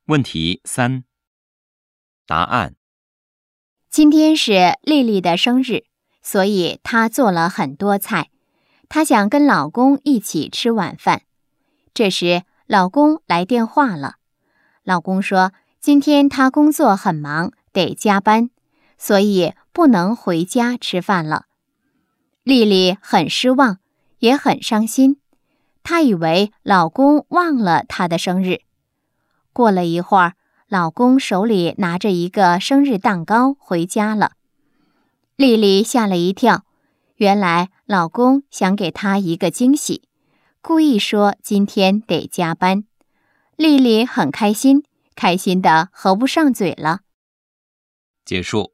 问题3，答案。 今天是丽丽的生日，所以她做了很多菜。她想跟老公一起吃晚饭。这时，老公来电话了。老公说，今天他工作很忙，得加班，所以不能回家吃饭了。丽丽很失望，也很伤心。她以为老公忘了她的生日。过了一会儿，老公手里拿着一个生日蛋糕回家了。丽丽吓了一跳，原来老公想给她一个惊喜，故意说今天得加班。丽丽很开心，开心得合不上嘴了。 结束。